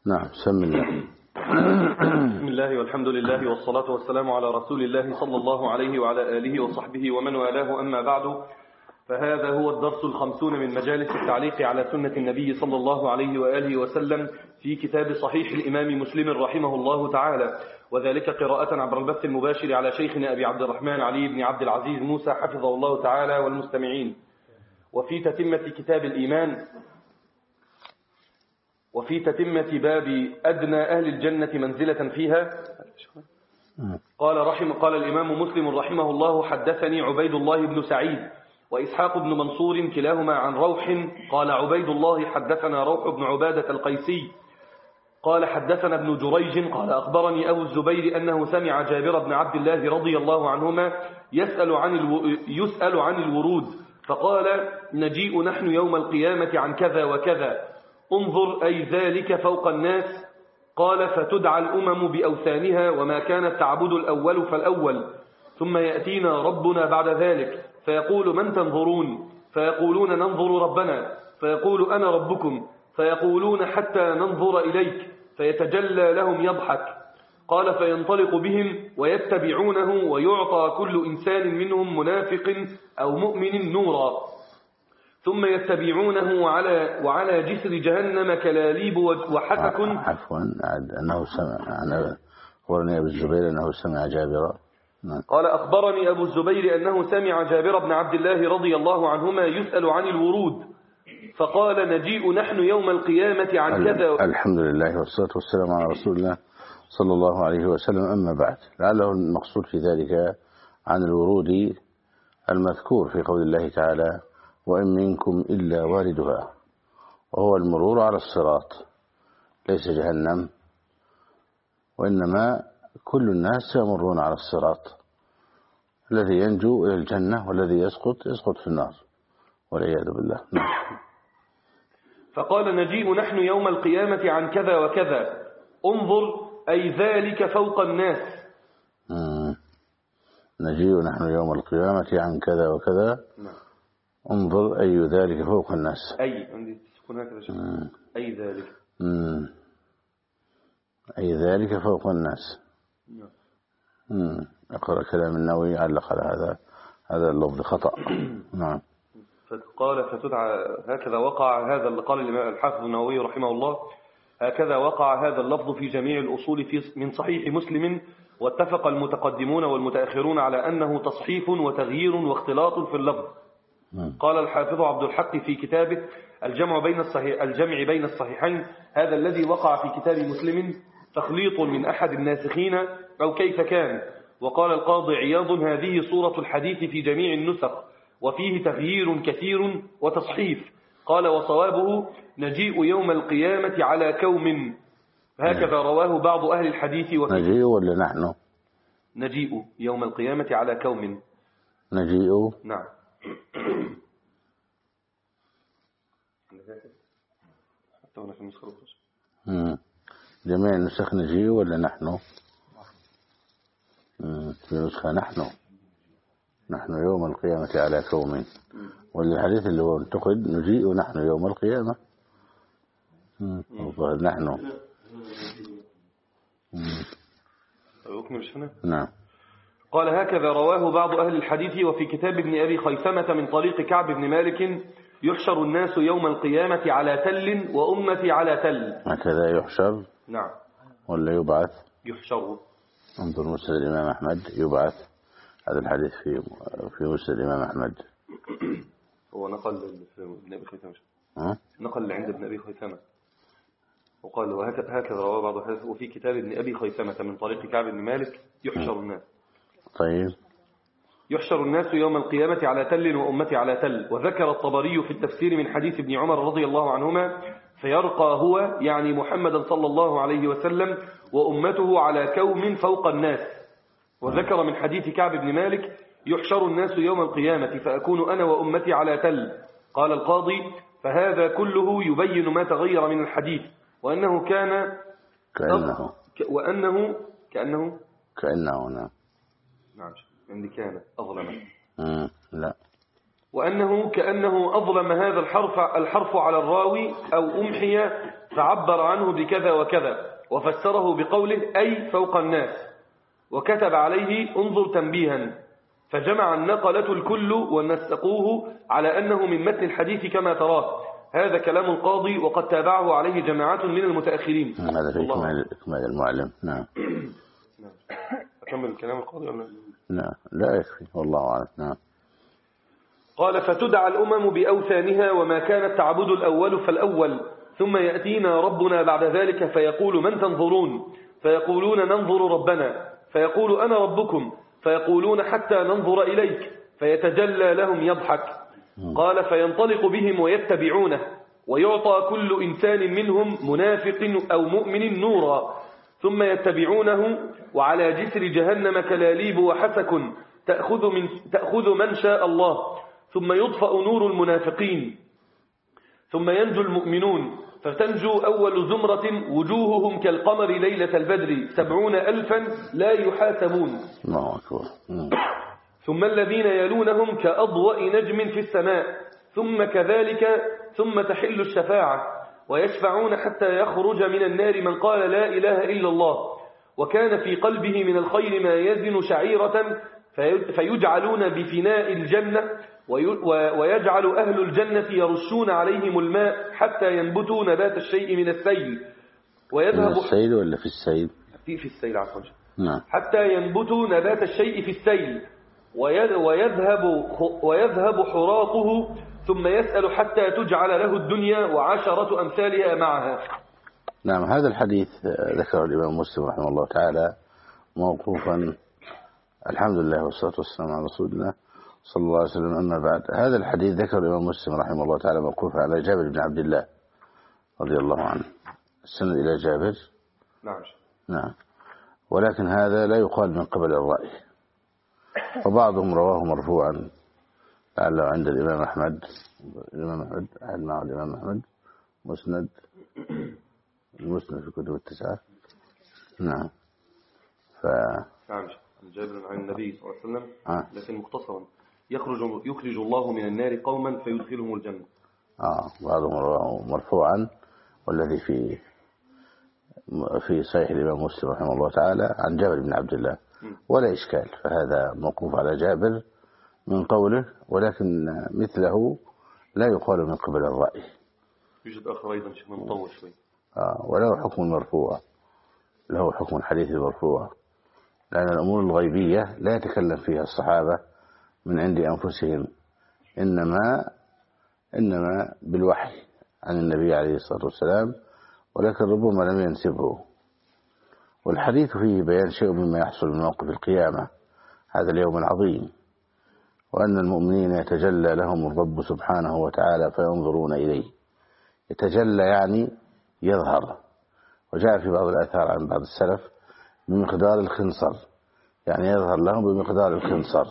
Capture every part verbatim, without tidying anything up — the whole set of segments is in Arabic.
نعم سم الله. بسم الله والحمد لله والصلاة والسلام على رسول الله صلى الله عليه وعلى آله وصحبه ومن والاه، أما بعد، فهذا هو الدرس الخمسون من مجالس التعليق على سنة النبي صلى الله عليه وآله وسلم في كتاب صحيح الإمام مسلم رحمه الله تعالى، وذلك قراءة عبر البث المباشر على شيخنا أبي عبد الرحمن علي بن عبد العزيز موسى حفظه الله تعالى والمستمعين. وفي تتمة كتاب الإيمان وفي تتمة باب أدنى أهل الجنة منزلة فيها، قال رحم قال الإمام مسلم رحمه الله: حدثني عبيد الله بن سعيد وإسحاق بن منصور كلاهما عن روح. قال عبيد الله: حدثنا روح بن عبادة القيسي قال حدثنا ابن جريج قال أخبرني أبو الزبير أنه سمع جابر بن عبد الله رضي الله عنهما يسأل عن الو... يسأل عن الورود، فقال: نجيء نحن يوم القيامة عن كذا وكذا، انظر أي ذلك فوق الناس. قال: فتدعى الأمم بأوثانها وما كانت تعبد الأول فالأول، ثم يأتينا ربنا بعد ذلك فيقول: من تنظرون؟ فيقولون: ننظر ربنا. فيقول: أنا ربكم. فيقولون: حتى ننظر إليك. فيتجلى لهم يضحك. قال: فينطلق بهم ويتبعونه، ويعطى كل إنسان منهم منافق أو مؤمن نورا، ثم يتبعونه وعلى وعلى جسر جهنم كلاليب وحسك. عفوا أنه سمع أنا أخبرني أبو الزبير أنه سمع جابر. قال: أخبرني أبو الزبير أنه سمع جابر بن عبد الله رضي الله عنهما يسأل عن الورود، فقال: نجيء نحن يوم القيامة عن كذا. الحمد لله والصلاة والسلام على رسول الله صلى الله عليه وسلم. أما بعد، لعله المقصود في ذلك عن الورود المذكور في قول الله تعالى: وإن منكم إلا واردها، وهو المرور على الصراط، ليس جهنم، وإنما كل الناس يمرون على الصراط، الذي ينجو إلى الجنة والذي يسقط يسقط في النار والعياذ بالله. فقال: نجيء نحن يوم القيامة عن كذا وكذا، انظر أي ذلك فوق الناس. مم. نجيء نحن يوم القيامة عن كذا وكذا، انظر أي ذلك فوق الناس. أي عندي تكون هكذا شيء. أي ذلك. مم. أي ذلك فوق الناس. نعم. أقرأ كلام النووي علق على هذا هذا اللفظ خطأ. نعم. قال: فتدعى هكذا وقع هذا اللي قال الإمام الحافظ النووي رحمه الله: هكذا وقع هذا اللفظ في جميع الأصول في من صحيح مسلم، واتفق المتقدمون والمتأخرون على أنه تصحيف وتغيير واختلاط في اللفظ. قال الحافظ عبد الحق في كتابه الجمع بين الصحيح الجمع بين الصحيحين: هذا الذي وقع في كتاب مسلم تخليط من أحد الناسخين أو كيف كان. وقال القاضي عياض: هذه صورة الحديث في جميع النسخ، وفيه تغيير كثير وتصحيف. قال: وصوابه نجيء يوم القيامة على كوم، هكذا رواه بعض أهل الحديث. وفي نجيء ولا نحن؟ نجيء يوم القيامة على كوم. نجيء. نعم. جميع النسخ نجيء ولا نحن؟ في نسخة نحن نحن يوم القيامة على كوم، والحديث اللي هو انتقد نجيء نحن يوم القيامة. الظاهر نحن. نعم. قال: هكذا رواه بعض أهل الحديث. وفي كتاب ابن أبي خيثمة من طريق كعب بن مالك: يحشر الناس يوم القيامة على تل وأمتي على تل. هكذا يحشر. نعم. ولا يبعث؟ يحشر. انظر مسند الإمام أحمد يبعث. هذا الحديث في في مسند الإمام أحمد. هو نقل ابن أبي خيثمة. أه؟ نقل عند ابن أبي خيثمة وقال: وهكذا رواه بعض الحديث. وفي كتاب ابن أبي خيثمة من طريق كعب بن مالك: يحشر الناس. طيب. يحشر الناس يوم القيامة على تل وأمتي على تل. وذكر الطبري في التفسير من حديث ابن عمر رضي الله عنهما: فيرقى هو يعني محمدا صلى الله عليه وسلم وأمته على كوم فوق الناس. وذكر من حديث كعب بن مالك: يحشر الناس يوم القيامة فأكون أنا وأمتي على تل. قال القاضي: فهذا كله يبين ما تغير من الحديث، وأنه كان كأنه وأنه كأنه كأنه نعم نعم عندي كان أظلم. لا. وأنه كأنه أظلم هذا الحرف الحرف على الراوي أو أمحي فعبر عنه بكذا وكذا، وفسره بقوله أي فوق الناس، وكتب عليه انظر تنبيها، فجمع النقلة الكل ونسقوه على أنه من متن الحديث كما تراه. هذا كلام القاضي، وقد تابعه عليه جماعات من المتأخرين. هذا في إكمال المعلم. نعم. أكمل كلام القاضي ولا لا لا يكفي والله أعلم. نعم. قال فتدعى الأمم بأوثانها، وما كان التعبد الأول فالأول، ثم يأتينا ربنا بعد ذلك فيقول من تنظرون؟ فيقولون ننظر ربنا، فيقول أنا ربكم، فيقولون حتى ننظر إليك، فيتجلى لهم يضحك. قال فينطلق بهم ويتبعونه، ويعطى كل إنسان منهم منافق أو مؤمن نورا، ثم يتبعونه، وعلى جسر جهنم كلاليب وحسك تأخذ من, تأخذ من شاء الله، ثم يطفأ نور المنافقين، ثم ينجو المؤمنون، فتنجو أول زمرة وجوههم كالقمر ليلة البدر سبعون ألفا لا يحاسبون. الله أكبر. ثم الذين يلونهم كأضواء نجم في السماء، ثم كذلك، ثم تحل الشفاعة، ويشفعون حتى يخرج من النار من قال لا إله إلا الله، وكان في قلبه من الخير ما يزن شعيرة، فيجعلون بفناء الجنة، ويجعل أهل الجنة يرشون عليهم الماء حتى ينبتوا نبات الشيء من السيل، ويذهب في السيل ولا في السيل؟ في في السيل عفوا. نعم. حتى ينبتوا نبات الشيء في السيل، ويذهب ويذهب حراقه، ثم يسأل حتى تجعل له الدنيا وعشرة أمثالها معها. نعم. هذا الحديث ذكره الإمام مسلم رحمه الله تعالى موقوفا، الحمد لله والصلاة والسلام على رسول الله صلى الله عليه وسلم. أما بعد، هذا الحديث ذكر الإمام مسلم رحمه الله تعالى موقوفا على جابر بن عبد الله رضي الله عنه، السند إلى جابر. نعم. نعم. ولكن هذا لا يقال من قبل الرأي، وبعضهم رواه مرفوعا لعله عند الإمام أحمد. الإمام أحمد أحد معه الإمام أحمد مسند، المسند في كتب التسعة. نعم. ف نعم. جابر عن النبي صلى الله عليه وسلم. آه. لكن مختصرا يخرج يخرج الله من النار قوما فيدخلهم الجنة. آه بعضهم رواه مرفوعا، والذي في في صحيح الإمام مسلم رحمه الله تعالى عن جابر بن عبد الله، ولا إشكال، فهذا موقوف على جابر من قوله، ولكن مثله لا يقال من قبل الرأي. يوجد آخر أيضا شيخ مطول شوي. آه وله حكم المرفوع، له حكم الحديث المرفوع، لأن الأمور الغيبية لا يتكلم فيها الصحابة من عند أنفسهم، إنما إنما بالوحي عن النبي عليه الصلاة والسلام، ولكن ربما لم ينسبه. والحديث فيه بيان شيء مما يحصل من موقف القيامة، هذا اليوم العظيم، وأن المؤمنين يتجلى لهم الرب سبحانه وتعالى فينظرون إليه. يتجلى يعني يظهر، وجاء في بعض الآثار عن بعض السلف بمقدار الخنصر، يعني يظهر لهم بمقدار الخنصر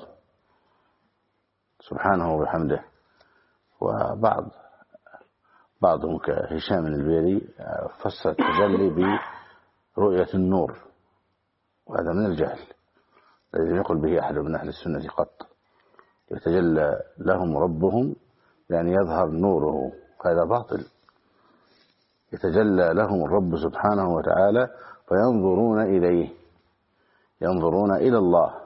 سبحانه وبحمده. وبعض بعضهم كهشام البيري فسر التجلي برؤية النور، وهذا من الجهل الذي يقول به أحد من أهل السنة قط. يتجلى لهم ربهم يعني يظهر نوره، هذا باطل. يتجلى لهم الرب سبحانه وتعالى فينظرون إليه، ينظرون إلى الله.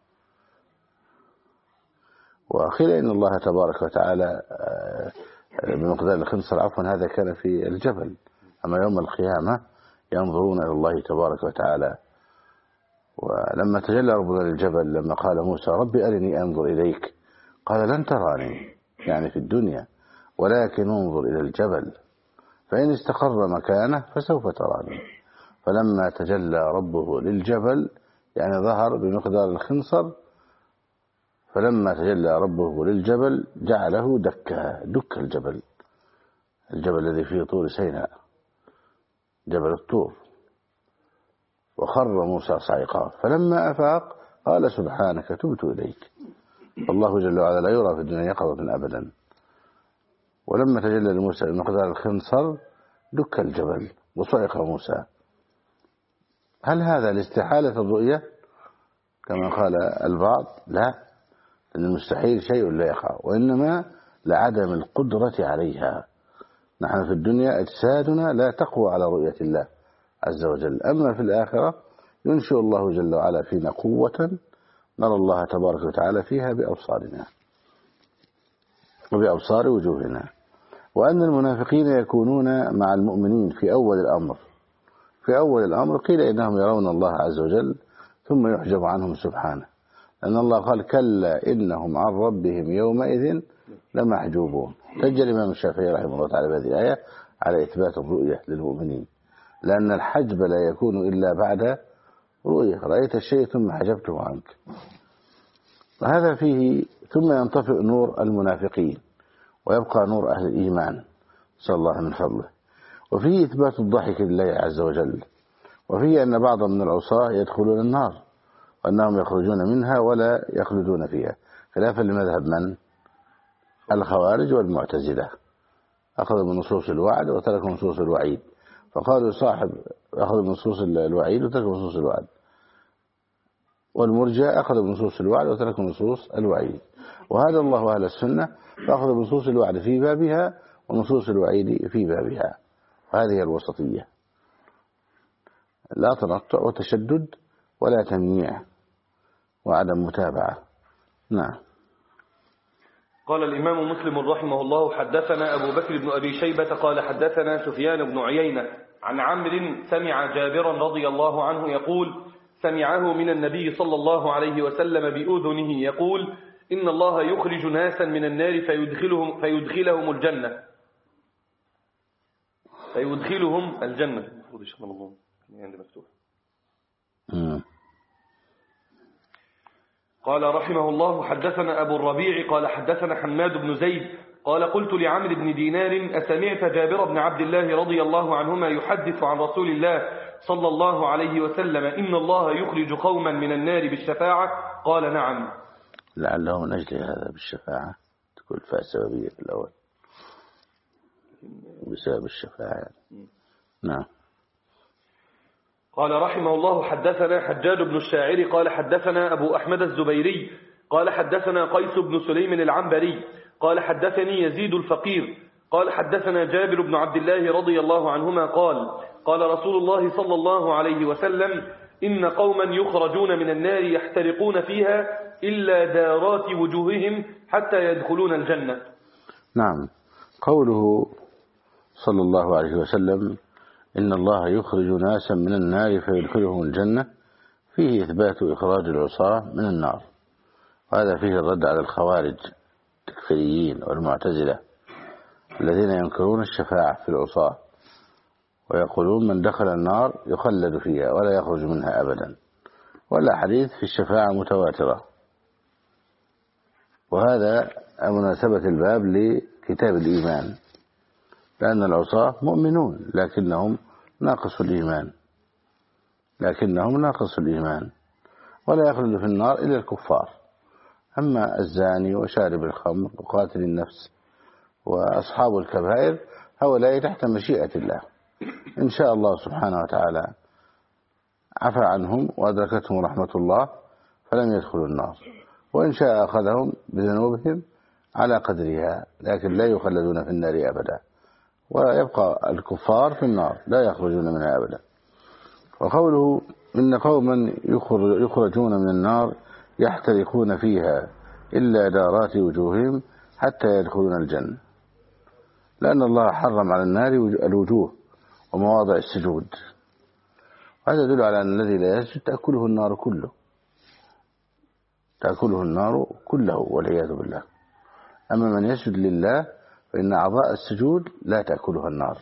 وقيل إن الله تبارك وتعالى بمقدار الخنصر، عفوا هذا كان في الجبل، أما يوم القيامة ينظرون إلى الله تبارك وتعالى. ولما تجلى ربنا للجبل، لما قال موسى ربي أرني أنظر إليك، قال لن تراني يعني في الدنيا، ولكن انظر إلى الجبل فإن استقر مكانه فسوف تراني. فلما تجلى ربه للجبل يعني ظهر بمقدار الخنصر، فلما تجلى ربه للجبل جعله دكا، دك الجبل، الجبل الذي فيه طور سيناء، جبل الطور، وخر موسى صعقا. فلما أفاق قال سبحانك تبت إليك. الله جل وعلا لا يرى في الدنيا يقظة أبدا. ولما تجلى لموسى بمقدار الخنصر دك الجبل وصعق موسى. هل هذا لاستحالة الرؤية كما قال البعض؟ لا، لأن المستحيل شيء لا يقع، وإنما لعدم القدرة عليها. نحن في الدنيا أجسادنا لا تقوى على رؤية الله عز وجل، أما في الآخرة ينشئ الله جل وعلا فينا قوة نرى الله تبارك وتعالى فيها بأبصارنا وبأبصار وجوهنا. وأن المنافقين يكونون مع المؤمنين في أول الأمر في أول الأمر قيل إنهم يرون الله عز وجل ثم يحجب عنهم سبحانه، لأن الله قال كلا إنهم عن ربهم يومئذ لمحجوبون. سجل الإمام الشافعي رحمه الله تعالى بهذه الآية على إثبات الرؤية للمؤمنين، لأن الحجب لا يكون إلا بعد رؤية، رأيت الشيء ثم حجبته عنك. وهذا فيه ثم ينطفئ نور المنافقين ويبقى نور أهل الإيمان صلى الله من فضله. وفيه إثبات الضحك لله عز وجل، وفيه أن بعض من العصاة يدخلون النار وأنهم يخرجون منها ولا يخلدون فيها، خلافا لمذهب من؟ الخوارج والمعتزلة، أخذوا من نصوص الوعد وتركوا نصوص الوعيد، فقالوا صاحب أخذ من نصوص الوعيد وتركوا نصوص الوعد، والمرجئة أخذ من نصوص الوعد وتركوا نصوص الوعيد. وهذا الله أهل السنة فأخذ بنصوص الوعد في بابها ونصوص الوعيد في بابها، وهذه الوسطية، لا تنطع وتشدد ولا تمييع وعدم متابعة. نعم. قال الإمام مسلم رحمه الله حدثنا أبو بكر بن أبي شيبة قال حدثنا سفيان بن عيينة عن عمرو سمع جابرا رضي الله عنه يقول سمعه من النبي صلى الله عليه وسلم بأذنه يقول إن الله يخرج ناسا من النار فيدخلهم, فيدخلهم الجنة فيدخلهم الجنة قال رحمه الله حدثنا أبو الربيع قال حدثنا حماد بن زيد قال قلت لعمرو بن دينار أسمعت جابر بن عبد الله رضي الله عنهما يحدث عن رسول الله صلى الله عليه وسلم إن الله يخرج قوما من النار بالشفاعة؟ قال نعم. لعله من أجل هذا بالشفاعة تكون فاء سببية في الأول بسبب الشفاعة. نعم. قال رحمه الله حدثنا حجاج بن الشاعر قال حدثنا أبو أحمد الزبيري قال حدثنا قيس بن سليم العنبري قال حدثني يزيد الفقير قال حدثنا جابر بن عبد الله رضي الله عنهما قال قال رسول الله صلى الله عليه وسلم إن قوما يخرجون من النار يحترقون فيها إلا دارات وجوههم حتى يدخلون الجنة. نعم. قوله صلى الله عليه وسلم إن الله يخرج ناسا من النار فيدخلهم الجنة فيه إثبات إخراج العصاة من النار، وهذا فيه الرد على الخوارج التكفيريين والمعتزلة الذين ينكرون الشفاعة في العصاة ويقولون من دخل النار يخلد فيها ولا يخرج منها أبدا، ولا حديث في الشفاعة متواترة. وهذا مناسبة الباب لكتاب الإيمان، لأن العصاة مؤمنون لكنهم ناقص الإيمان لكنهم ناقص الإيمان ولا يخلد في النار إلا الكفار. أما الزاني وشارب الخمر وقاتل النفس وأصحاب الكبائر هؤلاء تحت مشيئة الله، إن شاء الله سبحانه وتعالى عفى عنهم وأدركتهم رحمة الله فلم يدخلوا النار، وإن شاء أخذهم بذنوبهم على قدرها لكن لا يخلدون في النار أبدا، ويبقى الكفار في النار لا يخرجون منها أبدا. وقوله إن قوما يخرجون من النار يحترقون فيها إلا دارات وجوههم حتى يدخلون الجنة، لأن الله حرم على النار الوجوه ومواضع السجود، وهذا يدل على أن الذي لا يسجد تأكله النار كله تأكله النار كله والعياذ بالله. أما من يسجد لله فإن أعضاء السجود لا تأكلها النار.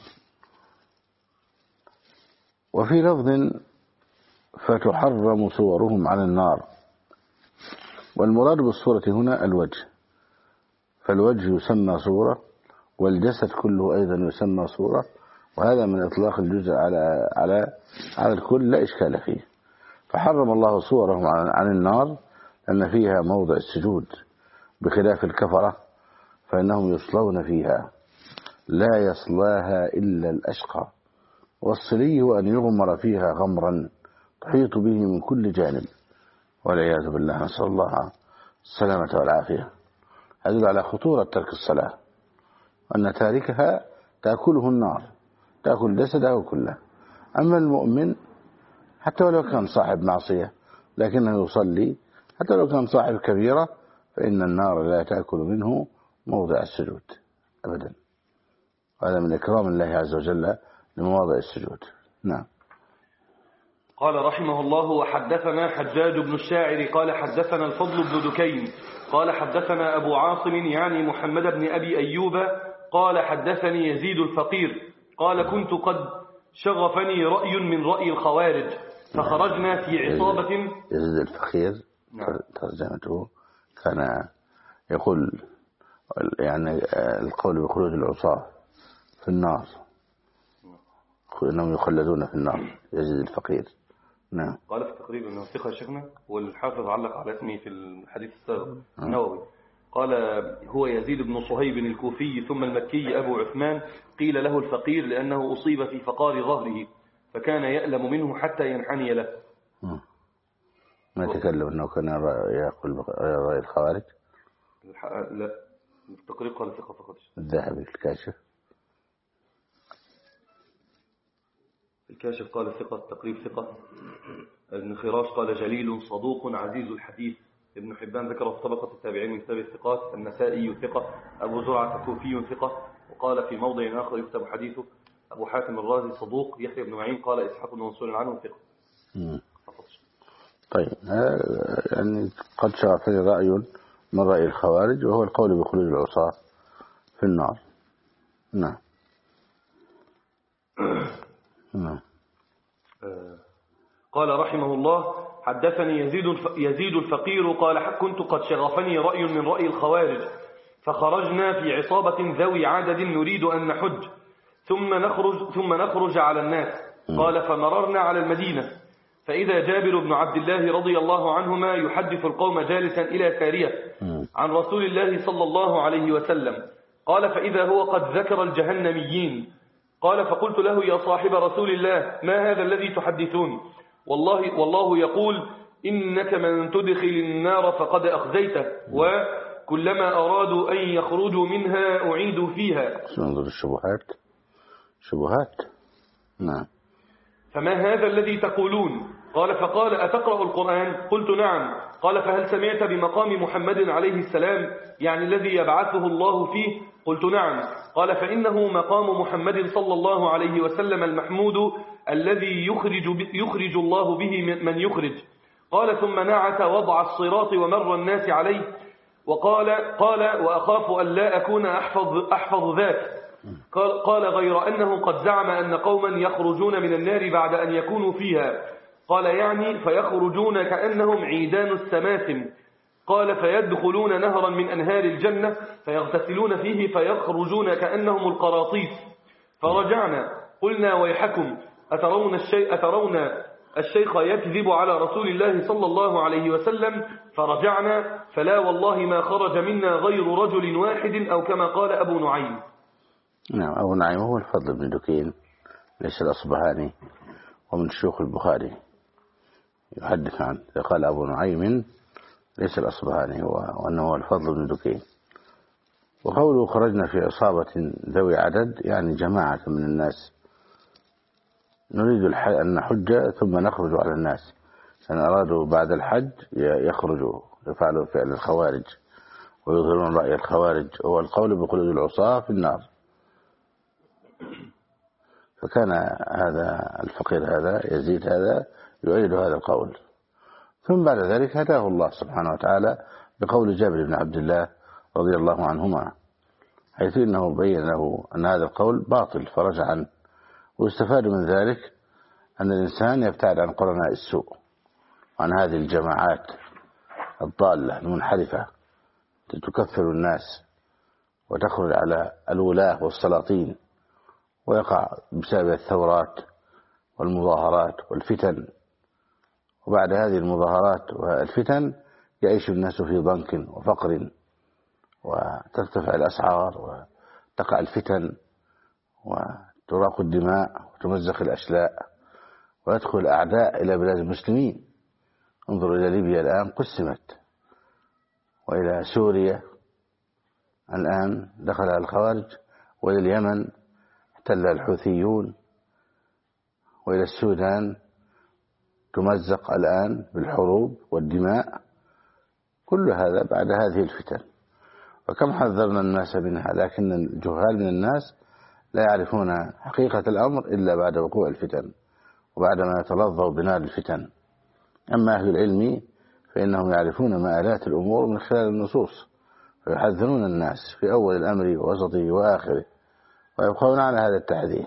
وفي لفظ فتحرم صورهم على النار، والمراد بالصورة هنا الوجه، فالوجه يسمى صورة والجسد كله أيضا يسمى صورة، وهذا من إطلاق الجزء على على على الكل لا إشكال فيه. فحرم الله صورهم عن النار لأن فيها موضع السجود، بخلاف الكفرة فإنهم يصلون فيها لا يصلاها إلا الأشقى، والصلي هو أن يغمر فيها غمرا تحيط به من كل جانب والعياذ بالله، نسأل الله السلامة والعافية. هذا على خطورة ترك الصلاة، أن تاركها تأكله النار، تأكل جسده كله. أما المؤمن حتى ولو كان صاحب معصية لكنه يصلي، حتى لو كان صاحب كبيرة، فإن النار لا تأكل منه موضع السجود أبدا. هذا من إكرام الله عز وجل لمواضع السجود. نعم. قال رحمه الله: وحدثنا حجاج بن الشاعر قال حدثنا الفضل بن دكين قال حدثنا أبو عاصم يعني محمد بن أبي أيوب قال حدثني يزيد الفقير قال كنت قد شغفني رأي من رأي الخوارج فخرجنا في عصابة. يزيد الفقير ترجمته كان يقول يعني القول بخلود العصاة في النار، إنهم يخلدون في النار. يزيد الفقير. نعم. قال في التقريب أنه ثقة شيخنا، والحافظ علق على اسمه في الحديث السابق النووي. قال هو يزيد بن صهيب الكوفي ثم المكي أبو عثمان، قيل له الفقير لأنه أصيب في فقار ظهره فكان يألم منه حتى ينحني له. ما يتكلم أنه كان يأكل رأي الخوارج؟ لا، التقريب قال ثقة فقط. الذهبي في الكاشف الكاشف قال ثقة، التقريب ثقة. ابن خراش قال جليل صدوق عزيز الحديث. ابن حبان ذكره في طبقة التابعين من كتاب الثقات. النسائي ثقة. أبو زرعة كوفي ثقة، وقال في موضع آخر يكتب حديثه. أبو حاتم الرازي صدوق. يحيى بن معين قال إسحاق بن منصور عنه ثقة. طيب، يعني قد شغفني رأي من رأي الخوارج وهو القول بخلود العصاة في النار. نعم. نعم. قال رحمه الله: حدثني يزيد يزيد الفقير قال كنت قد شغفني رأي من رأي الخوارج فخرجنا في عصابة ذوي عدد نريد أن نحج ثم نخرج ثم نخرج على الناس. قال فمررنا على المدينة فإذا جابر بن عبد الله رضي الله عنهما يحدث القوم جالسا إلى سارية عن رسول الله صلى الله عليه وسلم. قال فإذا هو قد ذكر الجهنميين. قال فقلت له يا صاحب رسول الله ما هذا الذي تحدثون؟ والله, والله يقول إنك من تدخل النار فقد أخزيته وكلما أرادوا أن يخرجوا منها أعيدوا فيها. انظر الشبهات شبهات. نعم. فما هذا الذي تقولون؟ قال فقال أتقرأ القرآن؟ قلت نعم. قال فهل سمعت بمقام محمد عليه السلام يعني الذي يبعثه الله فيه؟ قلت نعم. قال فإنه مقام محمد صلى الله عليه وسلم المحمود الذي يخرج, يخرج الله به من يخرج. قال ثم نعت وضع الصراط ومر الناس عليه وقال قال وأخاف أن لا أكون أحفظ, أحفظ ذاك. قال, قال غير أنه قد زعم أن قوما يخرجون من النار بعد أن يكونوا فيها. قال يعني فيخرجون كأنهم عيدان السماسم. قال فيدخلون نهرا من أنهار الجنة فيغتسلون فيه فيخرجون كأنهم القراطيس. فرجعنا قلنا ويحكم أترون الشيء أترون الشيخ يكذب على رسول الله صلى الله عليه وسلم؟ فرجعنا فلا والله ما خرج منا غير رجل واحد أو كما قال أبو نعيم. نعم. أبو نعيم هو الفضل بن دكين ليس الأصبهاني ومن شيوخ البخاري يحدث عنه. قال أبو نعيم ليس الأصبهاني وأنه هو الفضل بن دكين. وقوله خرجنا في عصابة ذوي عدد يعني جماعة من الناس نريد أن نحج ثم نخرج على الناس. أن أرادوا بعد الحج يخرجوا يفعلوا فعل الخوارج ويظهرون رأي الخوارج هو القول بخلود العصاة في النار. فكان هذا الفقير هذا يزيد هذا يؤيد هذا القول. ثم بعد ذلك هداه الله سبحانه وتعالى بقول جابر بن عبد الله رضي الله عنهما حيث إنه بين له أن هذا القول باطل فرجع عنه. واستفاد من ذلك أن الإنسان يبتعد عن قرناء السوء وعن هذه الجماعات الضالة المنحرفة تكفر الناس وتخرج على الولاة والسلاطين ويقع بسبب الثورات والمظاهرات والفتن. وبعد هذه المظاهرات والفتن يعيش الناس في ضنك وفقر وترتفع الأسعار وتقع الفتن وتراق الدماء وتمزق الأشلاء ويدخل الأعداء إلى بلاد المسلمين. انظروا إلى ليبيا الآن قسمت وإلى سوريا الآن دخلها الخوارج وإلى اليمن احتل الحوثيون، وإلى السودان تمزق الآن بالحروب والدماء، كل هذا بعد هذه الفتن. وكم حذرنا الناس منها، لكن الجهال من الناس لا يعرفون حقيقة الأمر إلا بعد وقوع الفتن وبعدما يتلظوا بنار الفتن. أما أهل العلم فإنهم يعرفون مآلات الأمور من خلال النصوص، ويحذرون الناس في أول الأمر ووسطه وآخره، ويبقون على هذا التحذير.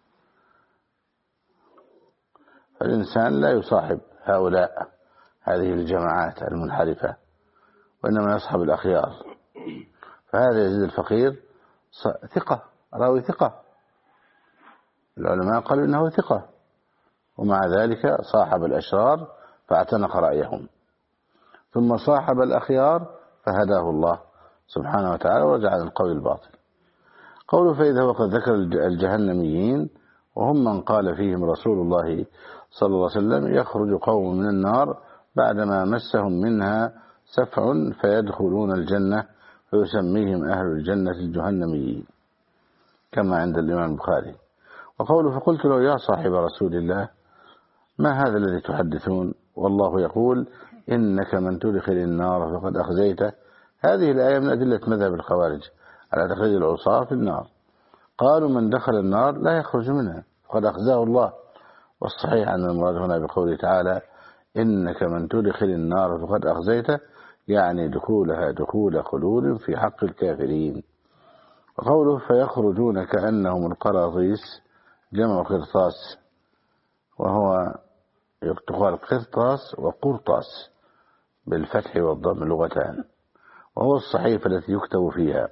فالإنسان لا يصاحب هؤلاء هذه الجماعات المنحرفة، وإنما يصحب الأخيار. فهذا يزيد الفقير ثقة، راوي ثقة، العلماء قالوا إنه ثقة، ومع ذلك صاحب الأشرار فاعتنق رأيهم، ثم صاحب الأخيار فهداه الله سبحانه وتعالى ورجع عن القول الباطل. قوله فإذا وقد ذكر الجهنميين وهم من قال فيهم رسول الله صلى الله عليه وسلم يخرج قوم من النار بعدما مسهم منها سفع فيدخلون الجنة فيسميهم أهل الجنة الجهنميين كما عند الإمام البخاري. وقوله فقلت له يا صاحب رسول الله ما هذا الذي تحدثون والله يقول إنك من تدخل النار فقد أخزيته. هذه الآية من أدلة مذهب الخوارج على تخريج العصاة في النار. قالوا من دخل النار لا يخرج منها فقد أخزاه الله، والصحيح أن المراد هنا بقوله تعالى إنك من تدخل النار فقد أخزيته، يعني دخولها دخول خلود في حق الكافرين. وقوله فيخرجون كأنهم القراطيس جمع قرطاس، وهو يقال قرطاس وقرطاس بالفتح والضم لغتان، وهو الصحيفة التي يكتب فيها.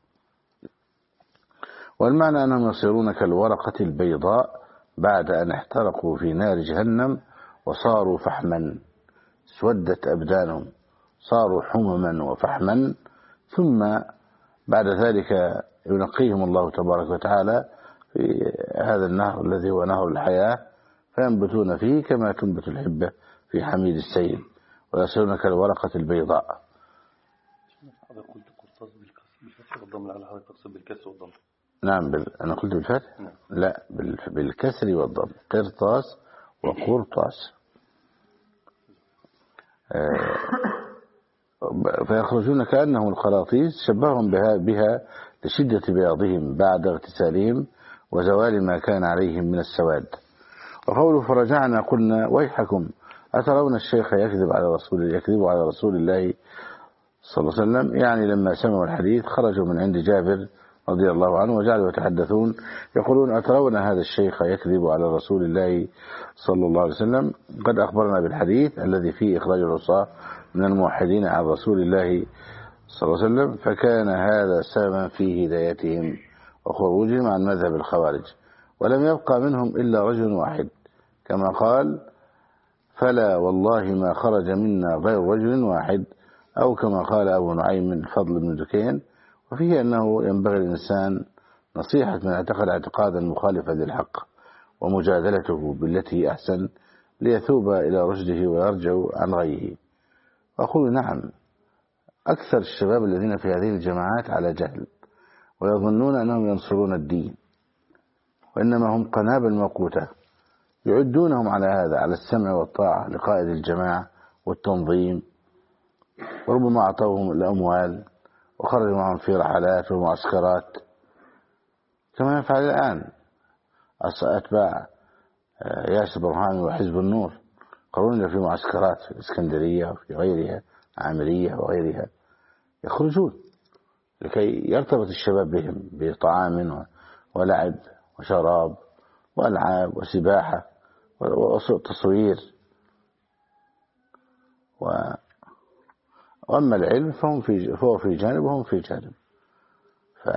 والمعنى أنهم يصيرون كالورقة البيضاء بعد أن احترقوا في نار جهنم وصاروا فحما، سودت أبدانهم، صاروا حمما وفحما، ثم بعد ذلك ينقيهم الله تبارك وتعالى في هذا النهر الذي هو نهر الحياة، فينبتون فيه كما تنبت الحبة في حميد السيل، ويصيرون كالورقة البيضاء. هذا قلت قرطاس بالفتح والضم، على هذا تقصد بالكسر والضم. نعم بال... أنا قلت بالفتح؟ نعم. لا بال... بالكسر والضم، قرطاس وقرطاس. آه... فيخرجون كأنهم القراطيس، شبههم بها, بها لشدة بياضهم بعد اغتسالهم وزوال ما كان عليهم من السواد. وقوله فرجعنا قلنا ويحكم أترون الشيخ يكذب على رسول يكذب على رسول الله صلى الله عليه وسلم، يعني لما سمعوا الحديث خرجوا من عند جابر رضي الله عنه وجعلوا يتحدثون يقولون أترون هذا الشيخ يكذب على رسول الله صلى الله عليه وسلم، قد أخبرنا بالحديث الذي فيه إخراج العصاة من الموحدين عن رسول الله صلى الله عليه وسلم، فكان هذا سببا في هدايتهم وخروجهم عن مذهب الخوارج. ولم يبقى منهم إلا رجل واحد كما قال فلا والله ما خرج منا غير رجل واحد، أو كما قال أبو نعيم من فضل بن دكين. وفيه أنه ينبغي الإنسان نصيحة من اعتقد اعتقادا مخالفا للحق ومجادلته بالتي أحسن ليثوب إلى رشده ويرجع عن غيه. وأقول نعم، أكثر الشباب الذين في هذه الجماعات على جهل ويظنون أنهم ينصرون الدين، وإنما هم قنابل موقوتة يعدونهم على هذا، على السمع والطاعة لقائد الجماعة والتنظيم، وربما أعطوهم الأموال وخرجوا معهم في رحلات ومعسكرات كما يفعل الآن أتباع ياسر برهامي وحزب النور، قرون في معسكرات في الإسكندرية وفي غيرها عامرية وغيرها، يخرجون لكي يرتبط الشباب بهم بطعام ولعب وشراب وألعاب وسباحة وتصوير. و... وأما العلم فهم في فهو في جانب وهم في جانب. ف...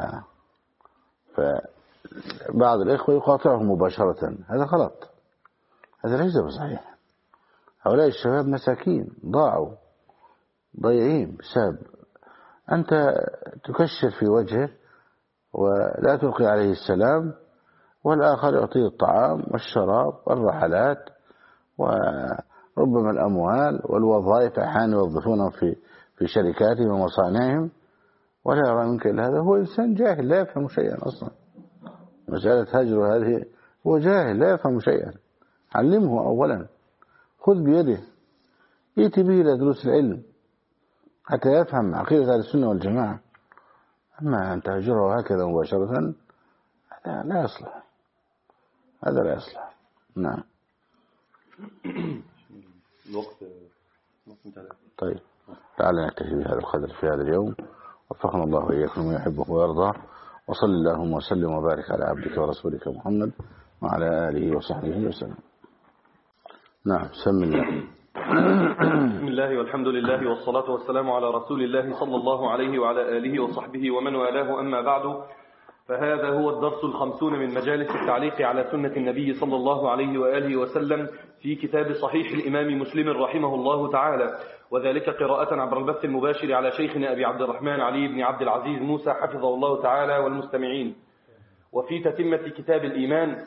فبعض الإخوة يقاطعهم مباشرة، هذا غلط، هذا ليس بصحيح. هؤلاء الشباب مساكين ضاعوا ضيعين بسبب أنت تكشر في وجهه ولا تلقي عليه السلام، والآخر يعطيه الطعام والشراب والرحلات وربما الأموال والوظائف، أحيانا يوظفونهم في في شركاتهم ومصانعهم، ولا يرى منك إلا هذا. هو إنسان جاهل لا يفهم شيئا أصلا، مسألة هجر هذه هو جاهل لا يفهم شيئا، علمه أولا، خذ بيده، ائت به إلى دروس العلم حتى يفهم عقيدة أهل السنة والجماعة. أما أن تهجره هكذا مباشرة هذا لا يصلح، هذا لا يصلح. نعم. الوقت. طيب تعالى نكتفي بهذا القدر في هذا اليوم، وفقنا الله وإياكم ويحبه ويرضى، وصل اللهم وسلم وبارك على عبدك ورسولك محمد وعلى آله وصحبه وسلم. نعم سم الله. بسم الله والحمد لله والصلاة والسلام على رسول الله صلى الله عليه وعلى آله وصحبه ومن والاه، أما بعد، فهذا هو الدرس الخمسون من مجالس التعليق على سنة النبي صلى الله عليه وآله وسلم في كتاب صحيح الإمام مسلم رحمه الله تعالى، وذلك قراءة عبر البث المباشر على شيخنا أبي عبد الرحمن علي بن عبد العزيز موسى حفظه الله تعالى والمستمعين. وفي تتمة كتاب الإيمان،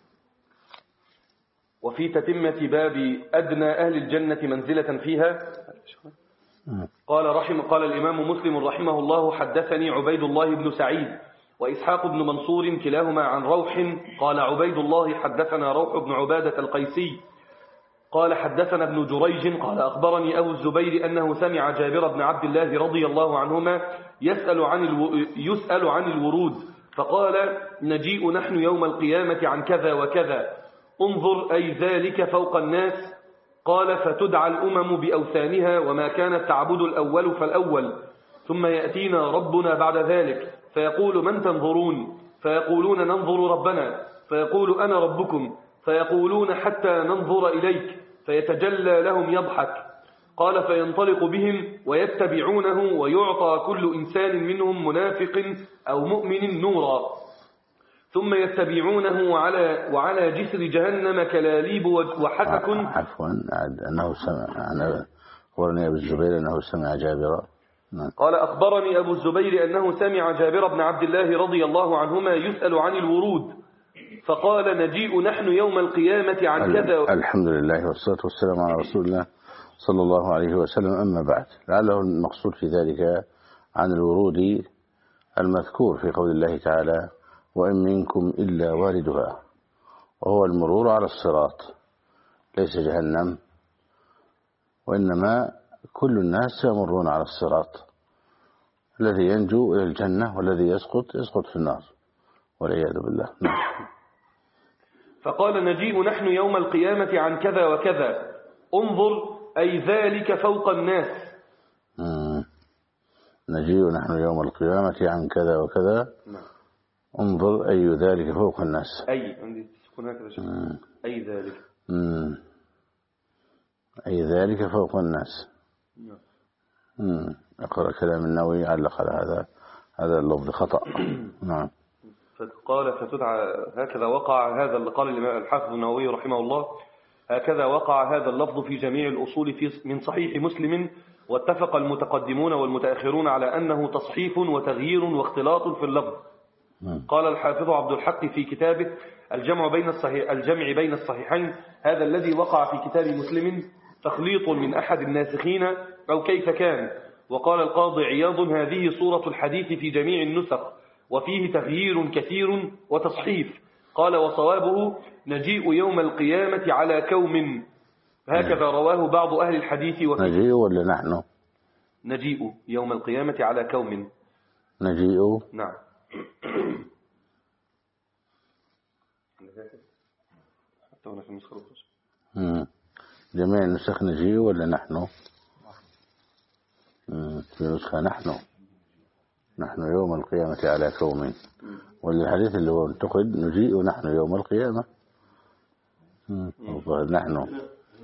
وفي تتمة باب أدنى أهل الجنة منزلة فيها، قال رحم قال الإمام مسلم رحمه الله: حدثني عبيد الله بن سعيد وإسحاق بن منصور كلاهما عن روح. قال عبيد الله: حدثنا روح بن عبادة القيسي قال حدثنا ابن جريج قال أخبرني أبو الزبير أنه سمع جابر بن عبد الله رضي الله عنهما يسأل عن الو... يسأل عن الورود، فقال: نجيء نحن يوم القيامة عن كذا وكذا، انظر أي ذلك فوق الناس. قال: فتدعى الأمم بأوثانها وما كانت تعبد الأول فالأول، ثم يأتينا ربنا بعد ذلك فيقول: من تنظرون؟ فيقولون: ننظر ربنا. فيقول: أنا ربكم. فيقولون: حتى ننظر إليك. فيتجلى لهم يضحك. قال: فينطلق بهم ويتبعونه، ويعطى كل إنسان منهم منافق أو مؤمن نورا، ثم يتبعونه وعلى, وعلى جسر جهنم كلاليب وحسك. عفوا أنه سمع عن أخبرني أبو الزبير أنه سمع جابر. قال: أخبرني أبو الزبير أنه سمع جابر بن عبد الله رضي الله عنهما يسأل عن الورود، فقال: نجيء نحن يوم القيامة عن كذا. الحمد لله والصلاة والسلام على رسول الله صلى الله عليه وسلم، أما بعد، لعله المقصود في ذلك عن الورود المذكور في قول الله تعالى: وإن منكم إلا واردها، وهو المرور على الصراط، ليس جهنم، وإنما كل الناس يمرون على الصراط، الذي ينجو إلى الجنة والذي يسقط يسقط في النار والعياذ بالله. فقال: نجيء نحن يوم القيامة عن كذا وكذا، انظر أي ذلك فوق الناس. مم. نجيء نحن يوم القيامة عن كذا وكذا، انظر أي ذلك فوق الناس. أي عندي تكون هكذا شيء. أي ذلك. مم. أي ذلك فوق الناس. مم. أقرأ كلام النووي علق على هذا هذا اللفظ خطأ. نعم. فقال: فتدعى هكذا وقع هذا اللي قال الحافظ النووي رحمه الله: هكذا وقع هذا اللفظ في جميع الأصول في من صحيح مسلم، واتفق المتقدمون والمتأخرون على أنه تصحيف وتغيير واختلاط في اللفظ. قال الحافظ عبد الحق في كتابه الجمع بين الصحيح الجمع بين الصحيحين: هذا الذي وقع في كتاب مسلم تخليط من أحد الناسخين أو كيف كان. وقال القاضي عياض: هذه صورة الحديث في جميع النسخ، وفيه تغيير كثير وتصحيف. قال: وصوابه نجيء يوم القيامة على كوم، هكذا رواه بعض أهل الحديث. وفي نجيء ولا نحن؟ نجيء يوم القيامة على كوم. نجيء. نعم. حتى هنا في النسخة الأخرى. جميع النسخ نجيء ولا نحن؟ في نسخة نحن نحن يوم القيامة على كوم، والحديث اللي هو انتقد نجيء نحن يوم القيامة. نحن.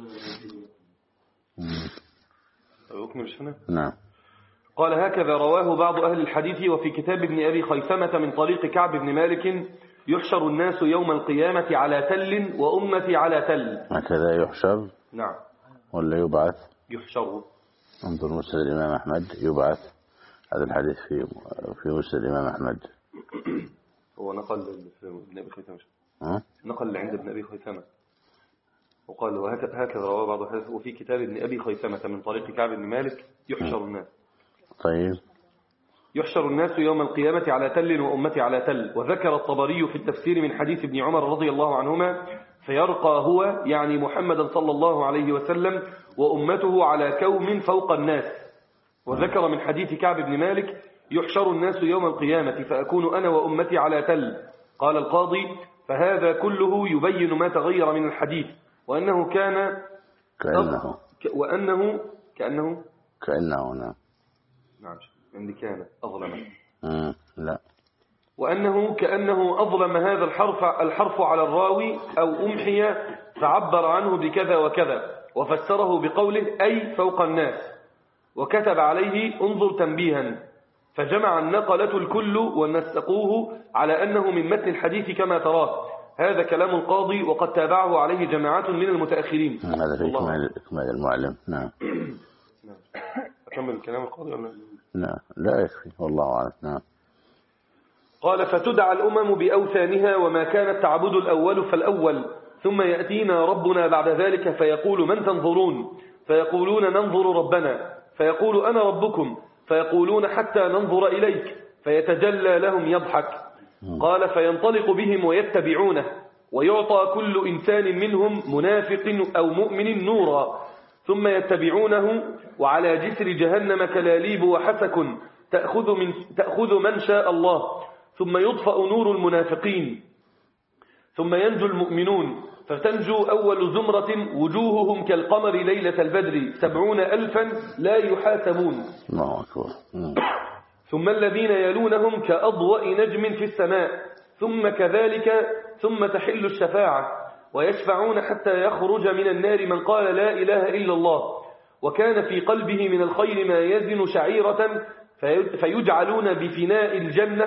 نعم. قال: هكذا رواه بعض أهل الحديث. وفي كتاب ابن أبي خيثمة من طريق كعب بن مالك: يحشر الناس يوم القيامة على تل وأمتي على تل. هكذا يحشر. نعم. ولا يبعث؟ يحشر. انظر مسند الإمام أحمد يبعث، هذا الحديث في في مسند الإمام أحمد. هو نقل ابن أبي خيثمة. أه؟ نقل عند ابن أبي خيثمة وقال: وهكذا رواه بعض الحديث. وفي كتاب ابن أبي خيثمة من طريق كعب بن مالك: يحشر الناس. طيب. يحشر الناس يوم القيامة على تل وأمتي على تل. وذكر الطبري في التفسير من حديث ابن عمر رضي الله عنهما فيرقى هو يعني محمدا صلى الله عليه وسلم وأمته على كوم فوق الناس. وذكر من حديث كعب بن مالك يحشر الناس يوم القيامة فأكون أنا وأمتي على تل. قال القاضي فهذا كله يبين ما تغير من الحديث وأنه كان كأنه وأنه كأنه كأنه نعم نعم عندي كان أظلم لا وأنه كأنه أظلم هذا الحرف الحرف على الراوي أو أمحي فعبر عنه بكذا وكذا وفسره بقوله أي فوق الناس وكتب عليه انظر تنبيها فجمع النقلة الكل ونسقوه على أنه من متن الحديث كما تراه. هذا كلام القاضي وقد تابعه عليه جماعات من المتأخرين. هذا في إكمال المعلم. نعم أكمل كلام القاضي ولا لا لا يكفي والله أعلم. نعم. قال فتدعى الأمم بأوثانها وما كانت تعبد الأول فالأول ثم يأتينا ربنا بعد ذلك فيقول من تنظرون فيقولون ننظر ربنا فيقول أنا ربكم فيقولون حتى ننظر إليك فيتجلى لهم يضحك. قال فينطلق بهم ويتبعونه ويعطى كل إنسان منهم منافق أو مؤمن نورا ثم يتبعونه وعلى جسر جهنم كلاليب وحسك تأخذ من, تأخذ من شاء الله ثم يطفأ نور المنافقين ثم ينجو المؤمنون فتنجو أول زمرة وجوههم كالقمر ليلة البدر سبعون ألفا لا يحاسبون. الله أكبر. ثم الذين يلونهم كأضواء نجم في السماء ثم كذلك ثم تحل الشفاعة ويشفعون حتى يخرج من النار من قال لا إله إلا الله وكان في قلبه من الخير ما يزن شعيرة فيجعلون بفناء الجنة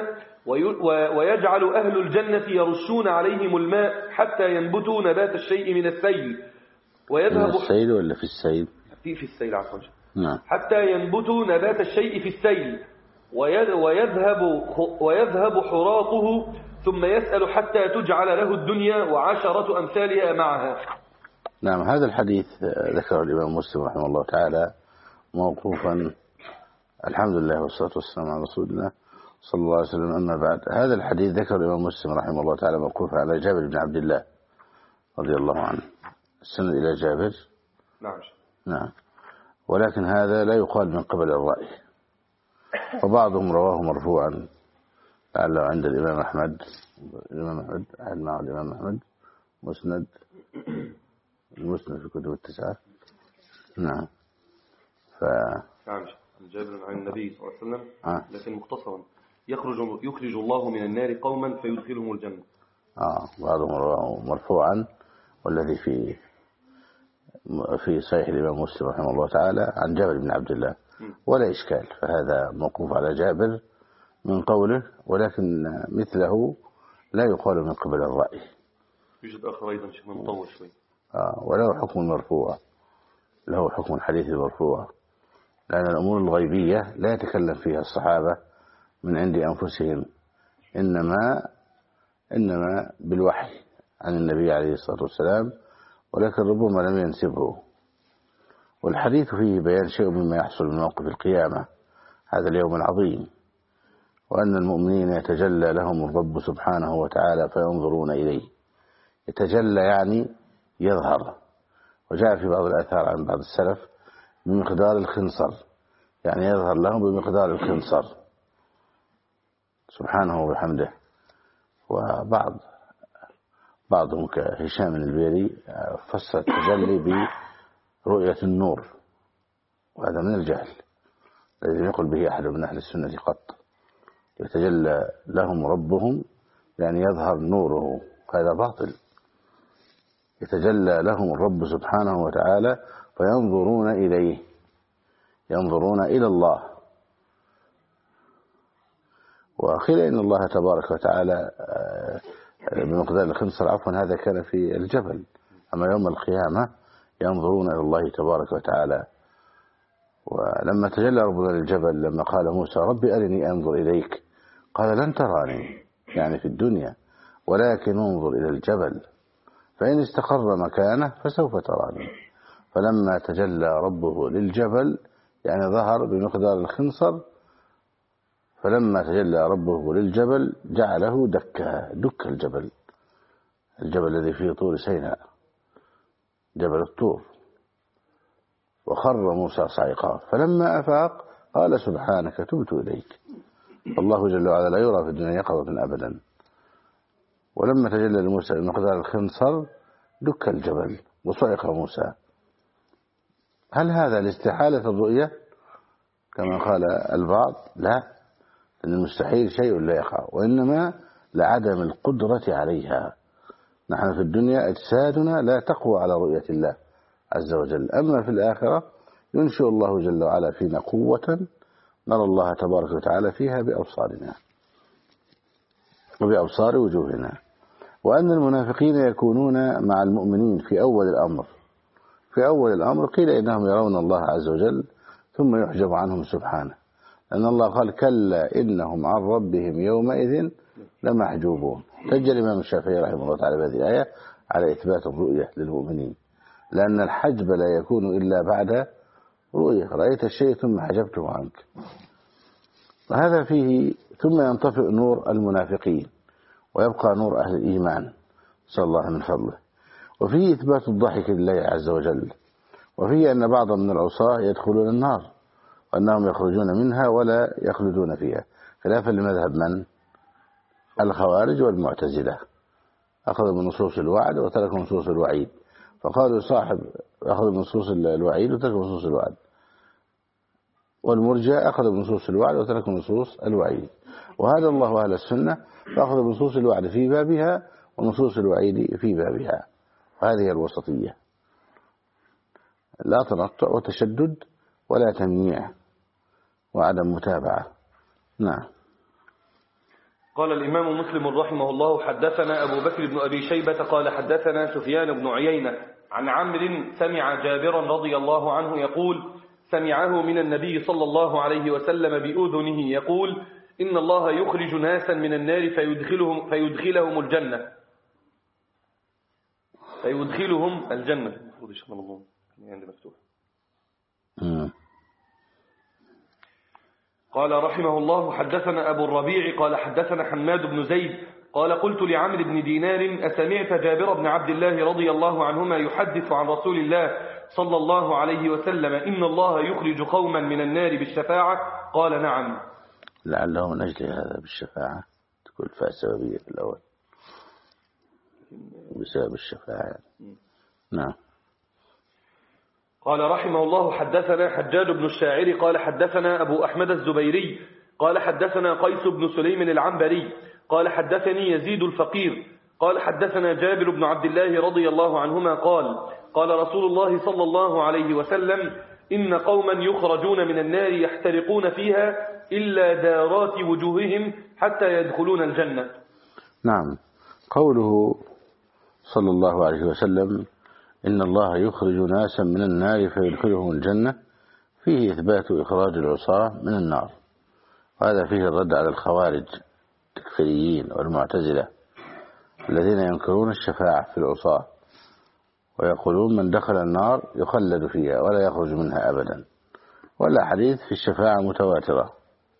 ويجعل أهل الجنة يرشون عليهم الماء حتى ينبتوا نبات الشيء من السيل ويذهب في السيل ولا في السيل في في السيل عفوا نعم. حتى ينبتوا نبات الشيء في السيل ويذهب ويذهب حراقه ثم يسأل حتى تجعل له الدنيا وعشرة أمثالها معها. نعم. هذا الحديث ذكره الإمام مسلم رحمه الله تعالى موقوفا. الحمد لله والصلاة والسلام على رسول الله صلى الله عليه وسلم. أما بعد هذا الحديث ذكر الإمام مسلم رحمه الله تعالى موقوفا على جابر بن عبد الله رضي الله عنه. السند إلى جابر. نعم. نعم. ولكن هذا لا يقال من قبل الرأي وبعضهم رواه مرفوعا لعله عند الإمام أحمد. الإمام أحمد أحد معه الإمام أحمد مسند المسند في كتب التسعة. نعم. ف نعم. جابر عن النبي صلى الله عليه وسلم آه. لكن مختصرا يخرج يخرج الله من النار قوما فيدخلهم الجنة. آه بعضهم رواه مرفوعا والذي في في صحيح الإمام مسلم رحمه الله تعالى عن جابر بن عبد الله ولا إشكال. فهذا موقوف على جابر من قوله ولكن مثله لا يقال من قبل الرأي. يوجد آخر أيضا شيء مطول شوي. آه وله حكم مرفوع له حكم الحديث المرفوع لأن الأمور الغيبية لا يتكلم فيها الصحابة من عند أنفسهم إنما إنما بالوحي عن النبي عليه الصلاة والسلام ولكن ربما لم ينسبه. والحديث فيه بيان شيء مما يحصل من موقف القيامة هذا اليوم العظيم وأن المؤمنين يتجلى لهم الرب سبحانه وتعالى فينظرون إليه. يتجلى يعني يظهر. وجاء في بعض الآثار عن بعض السلف بمقدار الخنصر يعني يظهر لهم بمقدار الخنصر سبحانه وبحمده. وبعض بعضهم كهشام البيري فسر التجلي برؤية النور وهذا من الجهل الذي يقول به أحد من أهل السنة قط. يتجلى لهم ربهم يعني يظهر نوره هذا باطل. يتجلى لهم الرب سبحانه وتعالى فينظرون إليه ينظرون إلى الله. وقيل إن الله تبارك وتعالى بمقدار الخنصر عفوا هذا كان في الجبل. أما يوم القيامة ينظرون إلى الله تبارك وتعالى. ولما تجلى ربنا للجبل لما قال موسى ربي أرني أنظر إليك قال لن تراني يعني في الدنيا ولكن انظر إلى الجبل فإن استقر مكانه فسوف تراني. فلما تجلى ربه للجبل يعني ظهر بمقدار الخنصر فلما تجلى ربه للجبل جعله دكا، دك الجبل، الجبل الذي فيه طور سيناء، جبل الطور، وخر موسى صعقا، فلما أفاق قال سبحانك تبت إليك. الله جل وعلا لا يرى في الدنيا يقظة أبدا. ولما تجلى لموسى بمقدار الخنصر دك الجبل وصعق موسى. هل هذا لاستحالة الرؤية كما قال البعض؟ لا، لأن المستحيل شيء لا يقع، وإنما لعدم القدرة عليها. نحن في الدنيا أجسادنا لا تقوى على رؤية الله عز وجل، أما في الآخرة ينشئ الله جل وعلا فينا قوة نرى الله تبارك وتعالى فيها بأبصارنا وبأبصار وجوهنا. وأن المنافقين يكونون مع المؤمنين في أول الأمر، في أول الأمر قيل إنهم يرون الله عز وجل ثم يحجب عنهم سبحانه، لأن الله قال كلا إنهم عن ربهم يومئذ لمحجوبون. تجل الإمام الشافعي رحمه الله تعالى بهذه الآية على إثبات الرؤية للمؤمنين، لأن الحجب لا يكون إلا بعد رؤية، رأيت الشيء ثم حجبته عنك. وهذا فيه ثم ينطفئ نور المنافقين ويبقى نور أهل الإيمان، صلى الله من فضله. وفيه إثبات الضحك لله عز وجل، وفيه أن بعض من العصاة يدخلون النار وأنهم يخرجون منها ولا يخلدون فيها، خلافا لمذهب من؟ الخوارج والمعتزلة، أخذوا من نصوص الوعد وتركوا نصوص الوعيد، فقالوا صاحب أخذ من نصوص الوعيد وتركوا نصوص الوعد، والمرجئة أخذ من نصوص الوعد وتركوا نصوص الوعيد. وهذا الله أهل السنة فأخذ بنصوص الوعد في بابها ونصوص الوعيد في بابها، وهذه الوسطية، لا تنطع وتشدد ولا تمييع وعدم متابعة. نعم. قال الإمام مسلم رحمه الله حدثنا أبو بكر بن أبي شيبة قال حدثنا سفيان بن عيينة عن عمرو سمع جابرا رضي الله عنه يقول سمعه من النبي صلى الله عليه وسلم بأذنه يقول إن الله يخرج ناسا من النار فيدخلهم, فيدخلهم الجنة فيدخلهم الجنة المفروض يشمل الله عندي مفتوح. قال رحمه الله حدثنا أبو الربيع قال حدثنا حماد بن زيد قال قلت لعمرو بن دينار أسمعت جابر بن عبد الله رضي الله عنهما يحدث عن رسول الله صلى الله عليه وسلم إن الله يخرج قوما من النار بالشفاعة؟ قال نعم. لعله من أجل هذا بالشفاعة تكون فيها سببية في الأول بسبب الشفاعة. نعم. قال رحمه الله حدثنا حجاج بن الشاعر قال حدثنا أبو أحمد الزبيري قال حدثنا قيس بن سليم العنبري قال حدثني يزيد الفقير قال حدثنا جابر بن عبد الله رضي الله عنهما قال قال رسول الله صلى الله عليه وسلم إن قوما يخرجون من النار يحترقون فيها إلا دارات وجوههم حتى يدخلون الجنة. نعم. قوله صلى الله عليه وسلم إن الله يخرج ناسا من النار فيدخلهم الجنة فيه إثبات إخراج العصاة من النار، وهذا فيه الرد على الخوارج التكفيريين والمعتزلة الذين ينكرون الشفاعة في العصاة ويقولون من دخل النار يخلد فيها ولا يخرج منها أبدا، ولا حديث في الشفاعة متواترة.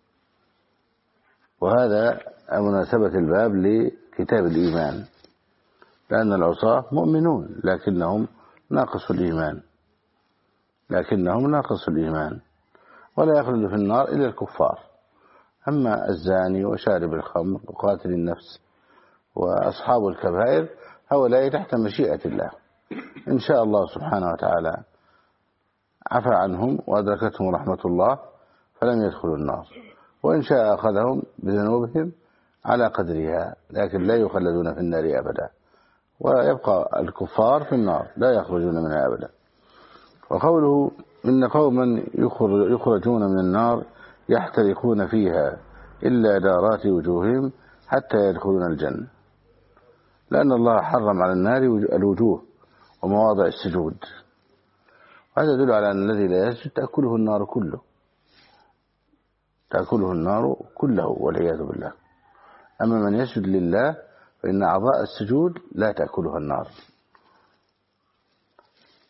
وهذا مناسبة الباب لكتاب الإيمان، لأن العصاة مؤمنون لكنهم ناقص الإيمان لكنهم ناقص الإيمان ولا يخلد في النار إلا الكفار. أما الزاني وشارب الخمر وقاتل النفس وأصحاب الكبائر هؤلاء تحت مشيئة الله، إن شاء الله سبحانه وتعالى عفى عنهم وأدركتهم رحمة الله فلم يدخلوا النار، وإن شاء أخذهم بذنوبهم على قدرها، لكن لا يخلدون في النار أبدا، ويبقى الكفار في النار لا يخرجون منها أبدا. وقوله إن قوما يخرجون من النار يحترقون فيها إلا دارات وجوههم حتى يدخلون الجنة، لأن الله حرم على النار الوجوه ومواضع السجود، هذا يدل على أن الذي لا يسجد تأكله النار كله تأكله النار كله والعياذ بالله. أما من يسجد لله فإن أعضاء السجود لا تأكلها النار.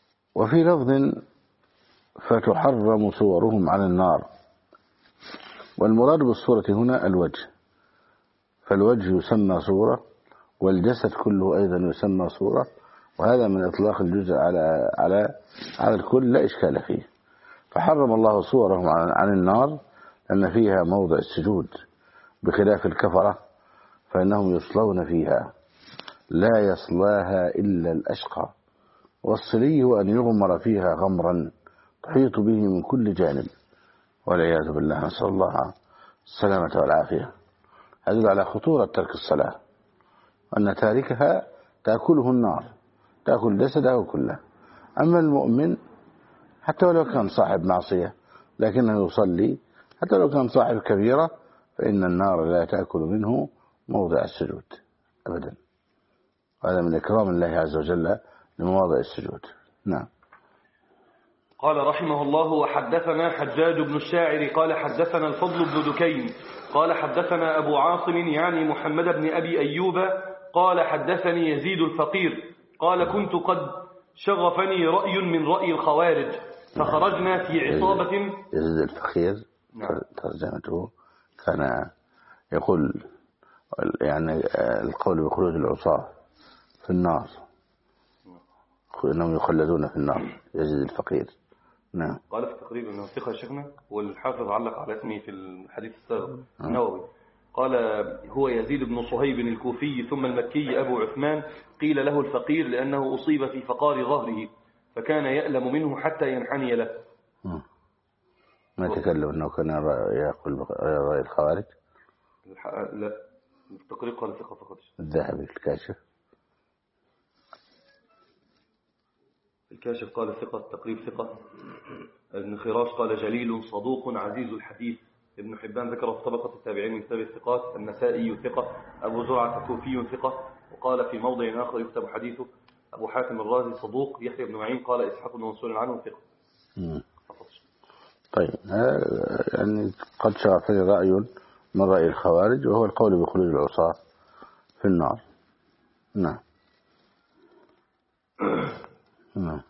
وفي لفظ فتحرم صورهم على النار، والمراد بالصورة هنا الوجه، فالوجه يسمى صورة، والجسد كله أيضا يسمى صورة، وهذا من إطلاق الجزء على على على الكل لا إشكال فيه. فحرم الله صورهم عن النار لأن فيها موضع السجود، بخلاف الكفرة فإنهم يصلون فيها لا يصلاها إلا الأشقى، والصلي هو أن يغمر فيها غمرا تحيط به من كل جانب، والعياذ بالله، نسأل الله السلامة والعافية. هذا على خطورة ترك الصلاة، وأن تاركها تأكله النار، تأكل جسده كله. أما المؤمن حتى ولو كان صاحب معصية لكنه يصلي، حتى لو كان صاحب كبيرة، فإن النار لا تأكل منه موضع السجود أبدا. هذا من إكرام الله عز وجل لمواضع السجود. نعم. قال رحمه الله: وحدثنا حجاج بن الشاعر قال حدثنا الفضل بن دكين قال حدثنا أبو عاصم يعني محمد بن أبي أيوب قال حدثني يزيد الفقير قال كنت قد شغفني رأي من رأي الخوارج فخرجنا في عصابة. يزيد الفقير ترجمته كان يقول يعني القول بخلود العصاة في النار، إنهم يخلدون في النار. يزيد الفقير. نعم. قال في التقريب أنه ثقة شيخنا، والحافظ علق على اسمه في الحديث السابق النووي. قال هو يزيد بن صهيب الكوفي ثم المكي أبو عثمان، قيل له الفقير لأنه أصيب في فقار ظهره فكان يألم منه حتى ينحني له. ما يتكلم أنه كان يقول رأي الخوارج؟ لا، التقريب قال ثقة فقط. الذهبي في الكاشف الكاشف قال ثقة، التقريب ثقة. ابن خراش قال جليل صدوق عزيز الحديث. ابن حبان ذكره في طبقة التابعين من كتاب الثقات. النسائي ثقة. أبو زرعة كوفي ثقة، وقال في موضع آخر يكتب حديثه. أبو حاتم الرازي صدوق. يحيى بن معين قال إسحاق بن منصور عنه ثقة. طيب، يعني قد شغفني رأي من رأي الخوارج، وهو القول بخلود العصاة في النار. نعم. نعم.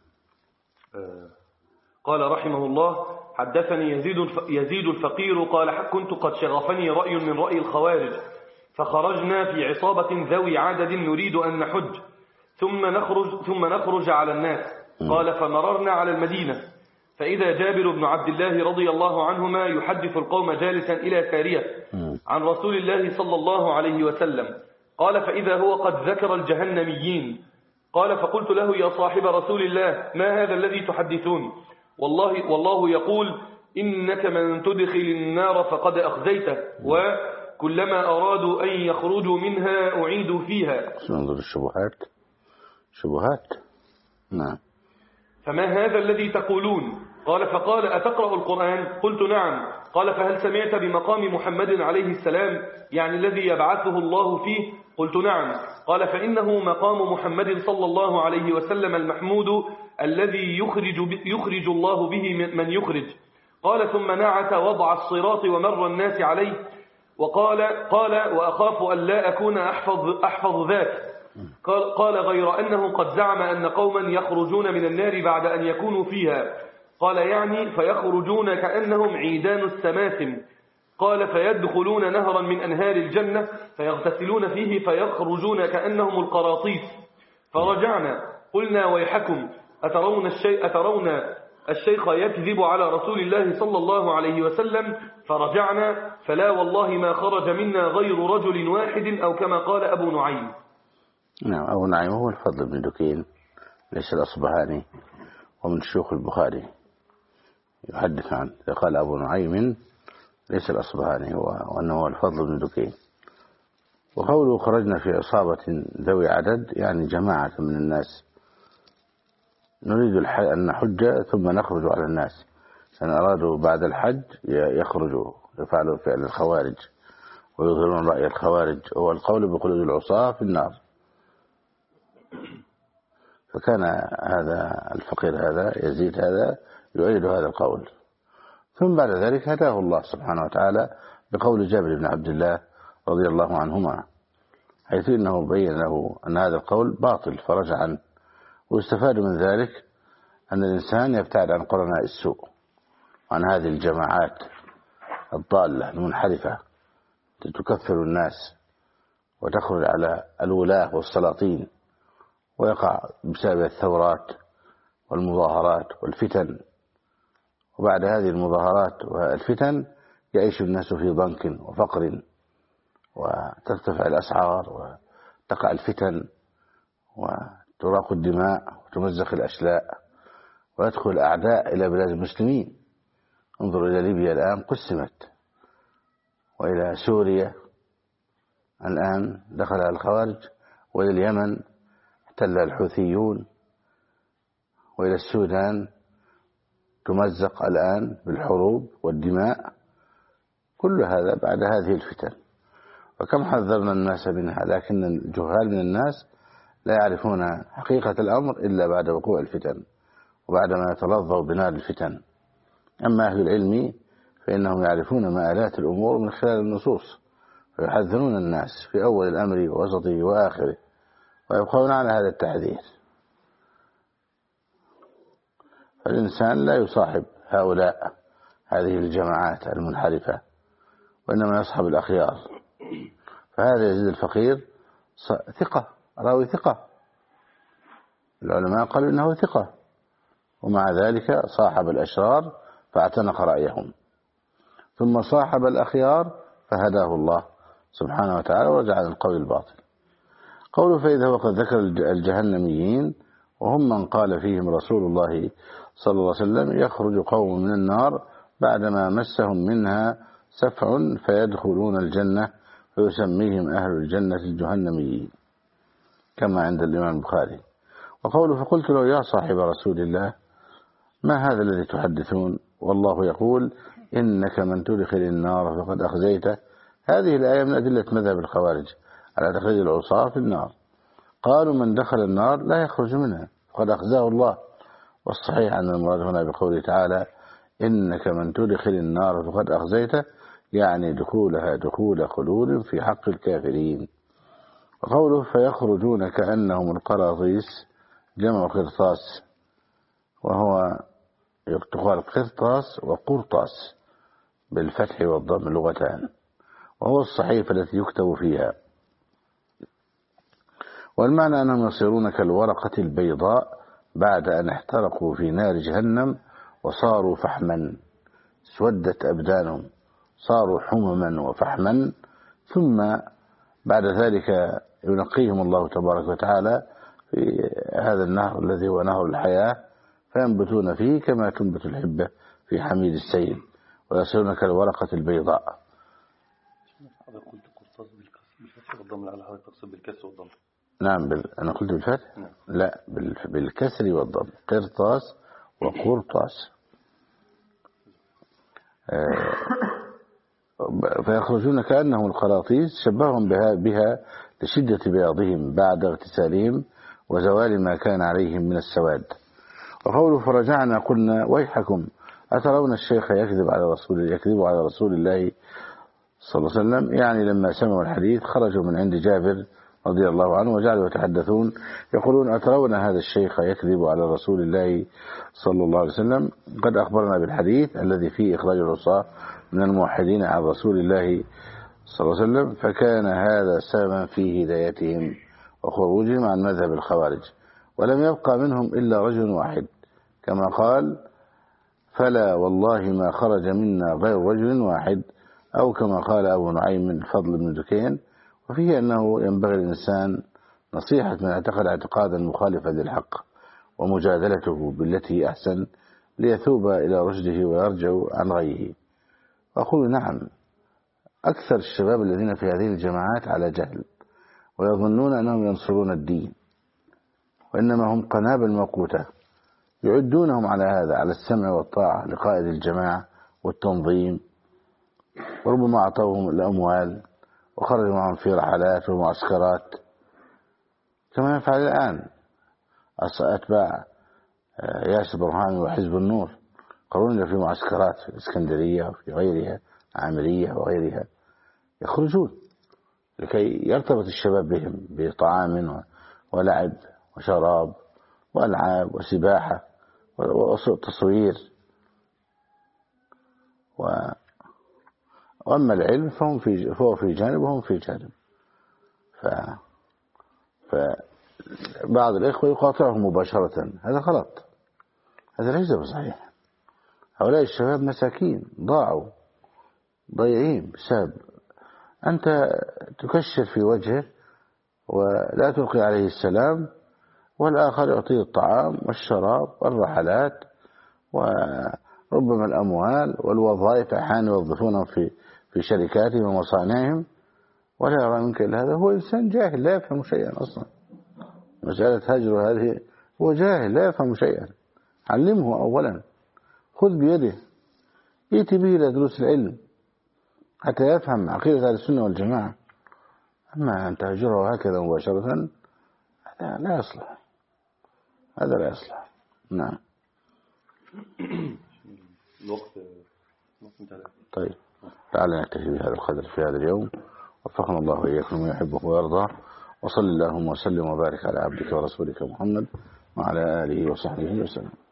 قال رحمه الله: حدثني يزيد يزيد الفقير قال كنت قد شغفني رأي من رأي الخوارج فخرجنا في عصابة ذوي عدد نريد أن نحج ثم نخرج ثم نخرج على الناس. قال فمررنا على المدينة فإذا جابر بن عبد الله رضي الله عنهما يحدث القوم جالسا إلى سارية عن رسول الله صلى الله عليه وسلم. قال فإذا هو قد ذكر الجهنميين. قال فقلت له يا صاحب رسول الله ما هذا الذي تحدثون؟ والله, والله يقول إنك من تدخل النار فقد أخزيته، وكلما أرادوا أن يخرجوا منها أعيدوا فيها. ننظر الشبهات. شبهات. نعم. فما هذا الذي تقولون؟ قال فقال أتقرأ القرآن؟ قلت نعم. قال فهل سمعت بمقام محمد عليه السلام يعني الذي يبعثه الله فيه؟ قلت نعم. قال فإنه مقام محمد صلى الله عليه وسلم المحمود الذي يخرج, يخرج الله به من يخرج. قال ثم نعت وضع الصراط ومر الناس عليه وقال قال وأخاف أن لا أكون أحفظ, أحفظ ذاك. قال, قال غير أنه قد زعم أن قوما يخرجون من النار بعد أن يكونوا فيها. قال يعني فيخرجون كأنهم عيدان السماسم. قال فيدخلون نهرا من أنهار الجنة فيغتسلون فيه فيخرجون كأنهم القراطيس. فرجعنا قلنا ويحكم أترون الشيء أترون الشيخ يكذب على رسول الله صلى الله عليه وسلم؟ فرجعنا فلا والله ما خرج منا غير رجل واحد أو كما قال أبو نعيم. نعم. أبو نعيم هو الفضل بن دكين ليس الأصبهاني، ومن شيوخ البخاري يحدث عنه. قال أبو نعيم ليس الأصبهاني وأنه هو الفضل بن دكين. وقوله خرجنا في عصابة ذوي عدد يعني جماعة من الناس نريد أن نحج ثم نخرج على الناس، لأن أرادوا بعد الحج يخرجوا يفعلوا فعل الخوارج ويظهرون رأي الخوارج، هو القول بخلود العصاة في النار. فكان هذا الفقير هذا يزيد هذا يؤيد هذا القول. ثم بعد ذلك هداه الله سبحانه وتعالى بقول جابر بن عبد الله رضي الله عنهما، حيث إنه بين له أن هذا القول باطل فرجع عنه. واستفاد من ذلك أن الإنسان يبتعد عن قرناء السوء وعن هذه الجماعات الضالة المنحرفة تكفر الناس وتخرج على الولاة والسلاطين، ويقع بسبب الثورات والمظاهرات والفتن. وبعد هذه المظاهرات والفتن يعيش الناس في ضنك وفقر، وترتفع الأسعار وتقع الفتن وتراق الدماء وتمزق الأشلاء، ويدخل الأعداء إلى بلاد المسلمين. انظر إلى ليبيا الآن قسمت، وإلى سوريا الآن دخلها الخوارج، وإلى اليمن احتلها الحوثيون، وإلى السودان تمزق الآن بالحروب والدماء. كل هذا بعد هذه الفتن. وكم حذرنا الناس منها، لكن الجهال من الناس لا يعرفون حقيقة الأمر إلا بعد وقوع الفتن وبعدما يتلظوا بنار الفتن. أما أهل العلم فإنهم يعرفون مآلات الأمور من خلال النصوص، فيحذرون الناس في أول الأمر ووسطه وآخره، ويبقون على هذا التحذير. فالإنسان لا يصاحب هؤلاء هذه الجماعات المنحرفة، وإنما يصحب الأخيار. فهذا يزيد الفقير ثقة، راوي ثقة، العلماء قالوا إنه ثقة، ومع ذلك صاحب الأشرار فاعتنق رأيهم، ثم صاحب الأخيار فهداه الله سبحانه وتعالى ورجع عن القول الباطل. قوله فإذا هو قد ذكر الجهنميين، وهم من قال فيهم رسول الله صلى الله عليه وسلم يخرج قوم من النار بعدما مسهم منها سفع فيدخلون الجنة فيسميهم أهل الجنة الجهنميين، كما عند الإمام البخاري. وقوله فقلت له يا صاحب رسول الله ما هذا الذي تحدثون والله يقول إنك من تدخل النار فقد أخزيته. هذه الآية من أدلة مذهب الخوارج على تخريج العصاة في النار. قالوا من دخل النار لا يخرج منها فقد أخزاه الله، والصحيح أن المراد هنا بقوله تعالى إنك من تدخل النار فقد أخزيته، يعني دخولها دخول خلود في حق الكافرين. وقوله فيخرجون كأنهم القراطيس جمع قرطاس، وهو يقال قرطاس وقرطاس بالفتح والضم لغتان، وهو الصحيفة التي يكتب فيها. والمعنى أنهم يصيرون كالورقة البيضاء بعد أن احترقوا في نار جهنم وصاروا فحما، اسودت أبدانهم، صاروا حمما وفحما، ثم بعد ذلك ينقيهم الله تبارك وتعالى في هذا النهر الذي هو نهر الحياة، فينبتون فيه كما تنبت الحبة في حميد السيل، ويصيرون كالورقة البيضاء. هذا قلت قرطاس بالفتح والضم، لعل حضرتك تقصد بالكسر والضم. نعم بال... أنا قلت بالفتح؟ نعم. لا بال... بالكسر والضم، قرطاس وقرطاس. آه... فيخرجون كأنهم القراطيس، شبههم بها, بها لشدة بياضهم بعد اغتسالهم وزوال ما كان عليهم من السواد. وقوله فرجعنا قلنا ويحكم أترون الشيخ يكذب على رسول يكذب على رسول الله صلى الله عليه وسلم، يعني لما سمعوا الحديث خرجوا من عند جابر رضي الله عنه وجعلوا يتحدثون يقولون أترون هذا الشيخ يكذب على رسول الله صلى الله عليه وسلم، قد أخبرنا بالحديث الذي فيه إخراج العصاة من الموحدين عن رسول الله صلى الله عليه وسلم، فكان هذا سببا في هدايتهم وخروجهم عن مذهب الخوارج، ولم يبقى منهم إلا رجل واحد، كما قال فلا والله ما خرج منا غير رجل واحد، أو كما قال أبو نعيم الفضل بن دكين. وفيه أنه ينبغي الإنسان نصيحة من اعتقد اعتقادا مخالفا للحق ومجادلته بالتي أحسن ليثوب إلى رشده ويرجع عن غيه. وأقول نعم، أكثر الشباب الذين في هذه الجماعات على جهل ويظنون أنهم ينصرون الدين، وإنما هم قنابل موقوتة يعدونهم على هذا، على السمع والطاعة لقائد الجماعة والتنظيم، وربما أعطوهم الأموال وخرجوا معهم في رحلات ومعسكرات كما يفعل الآن أتباع ياسر برهامي وحزب النور، قرروا في معسكرات في الإسكندرية وفي غيرها عامرية وغيرها، يخرجون لكي يرتبط الشباب بهم بطعام ولعب وشراب وألعاب وسباحة وتصوير و... وأما العلم فهم في فهو في جانب وهم في جانب. ف فبعض الإخوة يقاطعهم مباشرة، هذا غلط، هذا ليس بصحيح. هؤلاء الشباب مساكين ضاعوا ضيعين بسبب أنت تكشر في وجهه ولا تلقي عليه السلام، والآخر يعطيه الطعام والشراب والرحلات وربما الأموال والوظائف، أحيانا يوظفونهم في في شركاتهم ومصانعهم، ولا يرى منك إلا هذا. هو إنسان جاهل لا يفهم شيئا أصلا. مسألة هجر هذه، هو جاهل لا يفهم شيئا، علمه أولا، خذ بيده، ائتي به إلى دروس العلم حتى يفهم عقيدة أهل السنة والجماعة. أما أن تهجره هكذا مباشرة هذا لا يصلح، هذا لا يصلح. نعم. الوقت. طيب تعالى نكتفي بهذا القدر في هذا اليوم، وفقنا الله وإياكم ويحبه ويرضى، وصل اللهم وسلم وبارك على عبدك ورسولك محمد وعلى آله وصحبه وسلم.